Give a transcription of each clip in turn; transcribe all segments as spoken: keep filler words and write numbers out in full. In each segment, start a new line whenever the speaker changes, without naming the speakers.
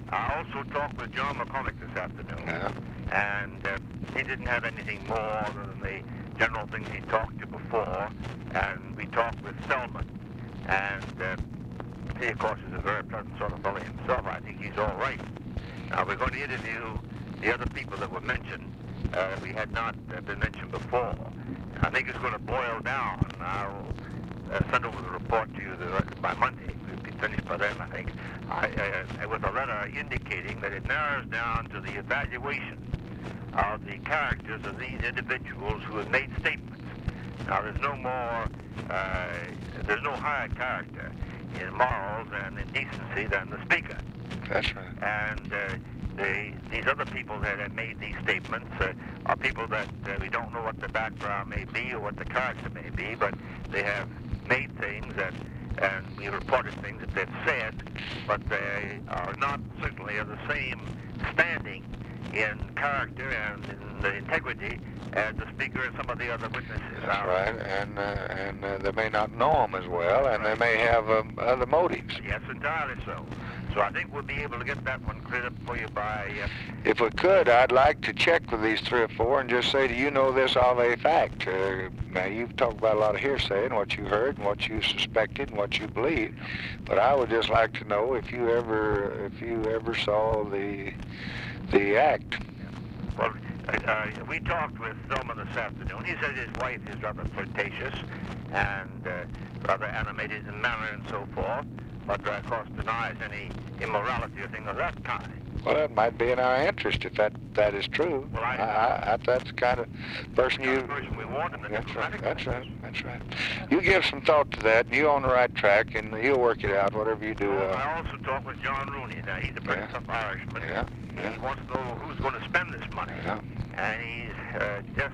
I also talked with John McCormick this afternoon,
Yeah.
and uh, he didn't have anything more other than the general things he talked to before, and we talked with Selman, and uh, he, of course, is a very pleasant sort of fellow himself. I think he's all right. Now, we're going to interview the other people that were mentioned. Uh, we had not uh, been mentioned before. I think it's going to boil down. I'll uh, send over the report to you the, by Monday. We'll be finished by then, I think. I, uh, with a letter indicating that it narrows down to the evaluation of the characters of these individuals who have made statements. Now, there's no more, uh, there's no higher character in morals and in decency than the speaker.
That's right.
And uh, the, these other people that have made these statements uh, are people that uh, we don't know what the background may be or what the character may be, but they have made things that, and we reported things that they've said, but they are not certainly of the same standing in character and in the integrity as the speaker and some of the other witnesses.
That's right, and uh, and uh, they may not know them as well, and they may have um, other motives.
Yes, entirely so. So I think we'll be able to get that one cleared up for you by... Uh,
if we could, I'd like to check with these three or four and just say, do you know this of a fact? Uh, now, you've talked about a lot of hearsay and what you heard and what you suspected and what you believed, but I would just like to know if you ever, if you ever saw the, the act.
Well, uh, we talked with Selman this afternoon. He said his wife is rather flirtatious and uh, rather animated in manner and so forth, but uh, of course denies any immorality or thing of that kind.
Well, that might be in our interest if that, that is true.
Well, I,
I, I, that's the kind of person you...
The person we want in the
that's right,
diplomatic
that's right, that's right. You give some thought to that, and you're on the right track, and you'll work it out, whatever you do.
Well,
Uh,
I also talked with John Rooney. Now, he's a pretty
Yeah.
tough Irishman.
Yeah, yeah.
He wants to know who's going to spend this money.
Yeah.
And he's uh, just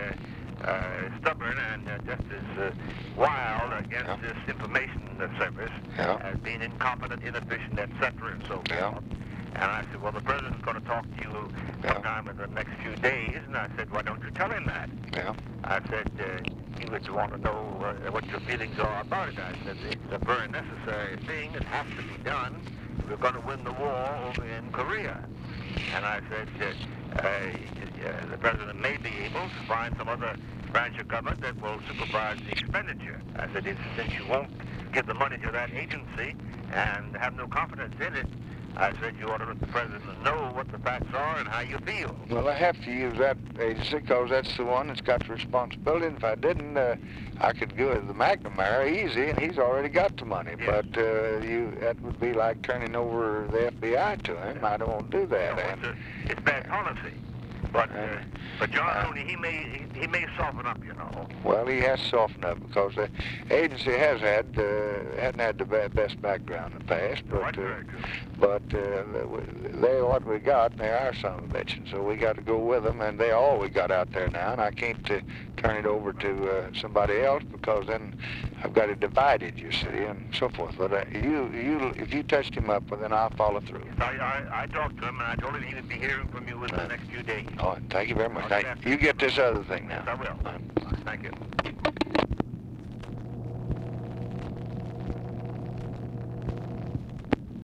uh, uh, stubborn and uh, just as uh, wild against
Yeah.
this information service
Yeah.
as being incompetent, inefficient, et cetera, and so forth.
Yeah.
And I said, well, the president's going to talk to you
Yeah.
sometime in the next few days. And I said, why don't you tell him that?
Yeah.
I said, uh, he would want to know uh, what your feelings are about it. I said, it's a very necessary thing. It has to be done. We're going to win the war over in Korea. And I said, uh, uh, uh, the president may be able to find some other branch of government that will supervise the expenditure. I said, if, since you won't give the money to that agency and have no confidence in it, I said you ought to let the president know what the facts are and how you feel.
Well, I have to use that agency because that's the one that's got the responsibility. And if I didn't, uh, I could go to the McNamara easy, and he's already got the money.
Yes.
But uh, you, that would be like turning over the F B I to him. I don't want to do that.
You know,
and,
it's, a, it's bad policy. But uh, but John
Uh,
Rooney, he may he, he may soften up, you know.
Well, he has softened up because the agency has had uh, hadn't had the be- best background in the past, but
Right,
uh,
very good.
but uh, they're what we got, and they are some of a bitch, and so we got to go with them, and they're all we got out there now, and I can't uh, turn it over to uh, somebody else because then I've got it divided, you see, and so forth. But uh, you you if you touched him up, well, then I'll follow through.
I, I I talked to him and I told him he would be hearing from you within the next few days.
Oh, thank you very much.
Okay.
Thank, you get this other thing now.
Yes, I will.
Uh,
Thank you.